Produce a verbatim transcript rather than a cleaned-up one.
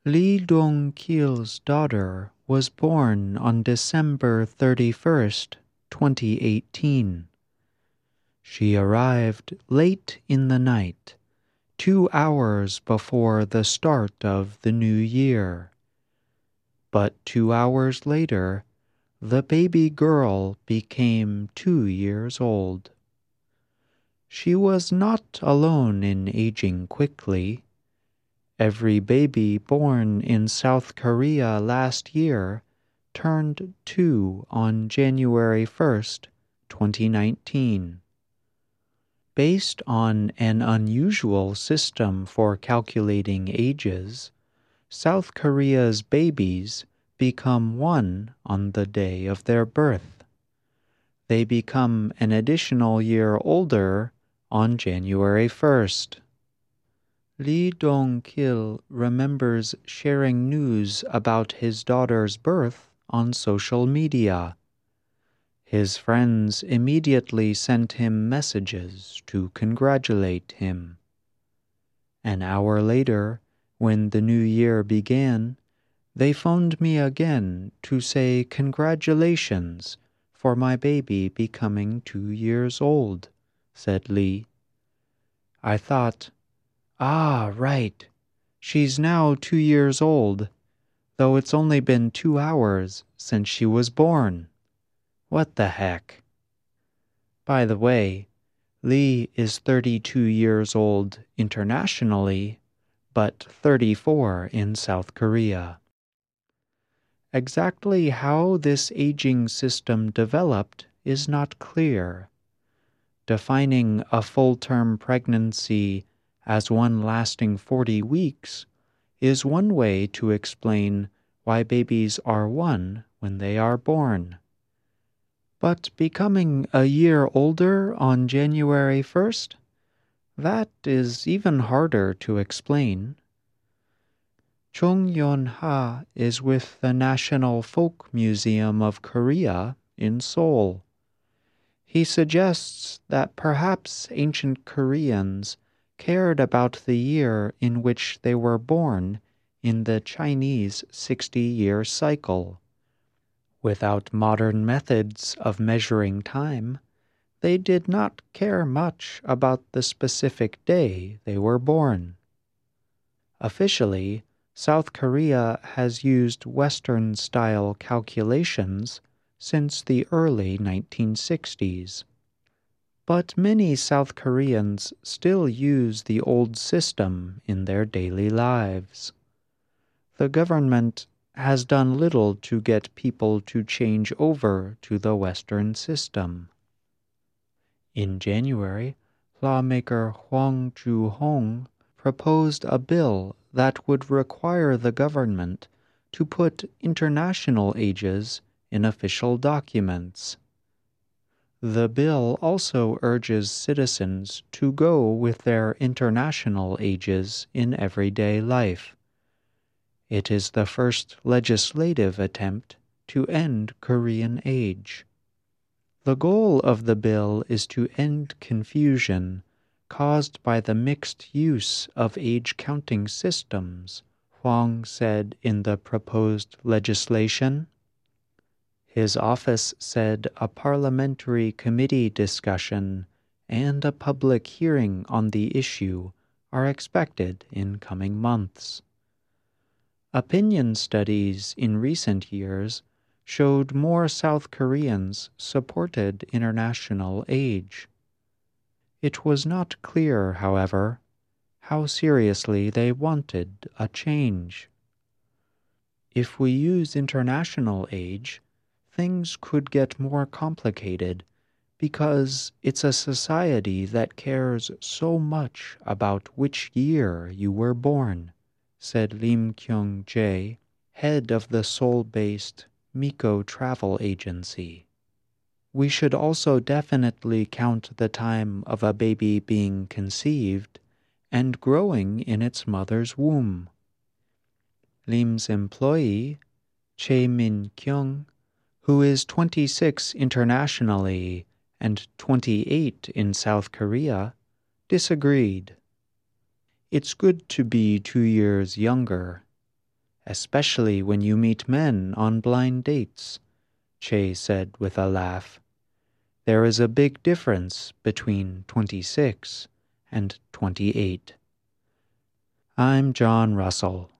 Lee Dong-kil's daughter was born on December thirty-first, twenty eighteen. She arrived late in the night, two hours before the start of the new year. But two hours later, the baby girl became two years old. She was not alone in aging quickly. Every baby born in South Korea last year turned two on January first, twenty nineteen. Based on an unusual system for calculating ages, South Korea's babies become one on the day of their birth. They become an additional year older on January first. Lee Dong-kil remembers sharing news about his daughter's birth on social media. His friends immediately sent him messages to congratulate him. An hour later, when the new year began, they phoned me again to say congratulations for my baby becoming two years old, said Lee. I thought, ah, right, she's now two years old, though it's only been two hours since she was born. What the heck? By the way, Lee is thirty-two years old internationally, but thirty-four in South Korea. Exactly how this aging system developed is not clear. Defining a full-term pregnancy as one lasting forty weeks is one way to explain why babies are one when they are born. But becoming a year older on January first? That is even harder to explain. Chung Yon-ha is with the National Folk Museum of Korea in Seoul. He suggests that perhaps ancient Koreans cared about the year in which they were born in the Chinese sixty-year cycle. Without modern methods of measuring time, they did not care much about the specific day they were born. Officially, South Korea has used Western-style calculations since the early nineteen sixties. But many South Koreans still use the old system in their daily lives. The government has done little to get people to change over to the Western system. In January, lawmaker Hwang Ju-hong proposed a bill that would require the government to put international ages in official documents. The bill also urges citizens to go with their international ages in everyday life. It is the first legislative attempt to end Korean age. The goal of the bill is to end confusion caused by the mixed use of age-counting systems, Hwang said in the proposed legislation. His office said a parliamentary committee discussion and a public hearing on the issue are expected in coming months. Opinion studies in recent years showed more South Koreans supported international age. It was not clear, however, how seriously they wanted a change. If we use international age, things could get more complicated because it's a society that cares so much about which year you were born, said Lim Kyung-jae, head of the Seoul-based Miko Travel Agency. We should also definitely count the time of a baby being conceived and growing in its mother's womb. Lim's employee, Chae Min-kyung, who is twenty-six internationally and twenty-eight in South Korea, disagreed. It's good to be two years younger. especially when you meet men on blind dates," Che said with a laugh. "There is a big difference between twenty-six and twenty-eight." I'm John Russell,